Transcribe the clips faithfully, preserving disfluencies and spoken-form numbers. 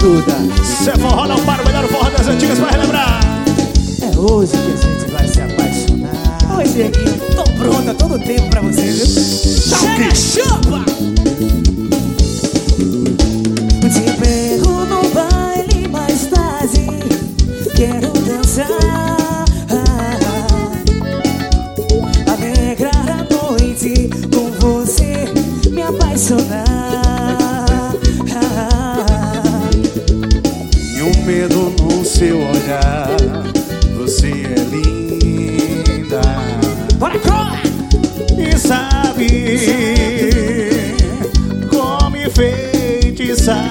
Bicuda. Se é forró não para, o melhor forró das antigas pra relembrar. É hoje que a gente vai se apaixonar. Oi, Dieguinho, tô pronta todo tempo pra você, viu? Chega, chupa! Te pego no baile mais tarde, quero dançar, alegrar a noite com você, me apaixonar. E o medo no seu olhar, você é linda. Bora, cola! E sabe como me enfeitiçar.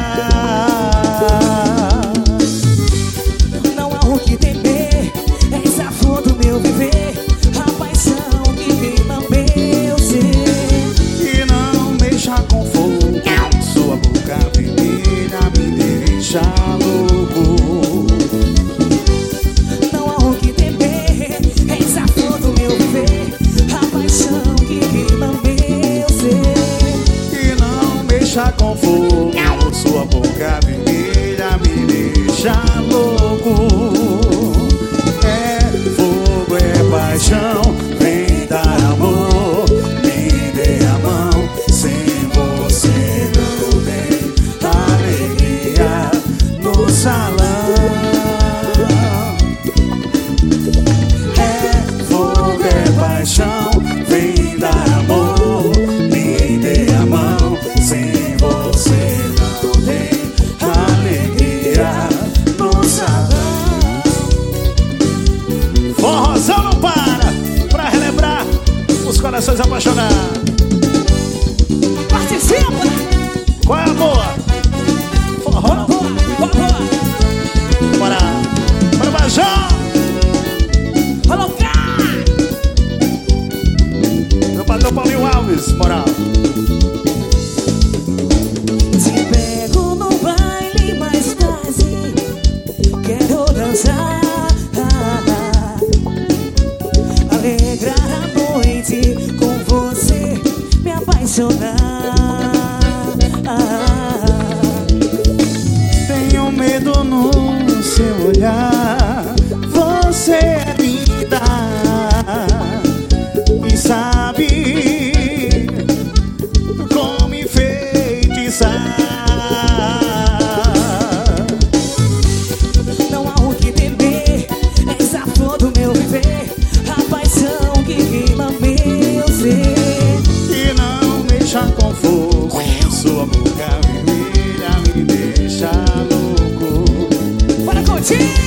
Não há o que temer, és a flor do meu viver, a paixão que queima meu ser. E não deixa com fogo, sua boca vermelha me deixa louco. Não há o que temer, és a flor do meu viver, a paixão que queima meu ser. E não mexa com fogo, sua boca vermelha me deixa louco. É fogo, é paixão, vem dar amor, me dê a mão. Sem você não tem alegria no salão. É fogo, é paixão, vem dar amor, me dê a mão. Sem você não tem alegria no salão. Forrozão não para, pra relembrar os corações apaixonados. Participa! Qual é a boa? Forró não? Boa, boa, boa! Bora, bora, Bajão! Alô, cá! Meu patrão Paulinho Alves, moral. Te pego no baile mais tarde, quero dançar, alegrar a noite com você, me apaixonar. Tenho medo no seu olhar, você é linda e sabe como enfeitiçar. Não há o que temer, és a flor do meu viver, a paixão que queima meu ser. E não mexa com fogo, sua boca vermelha me deixa louco. Bora curtir!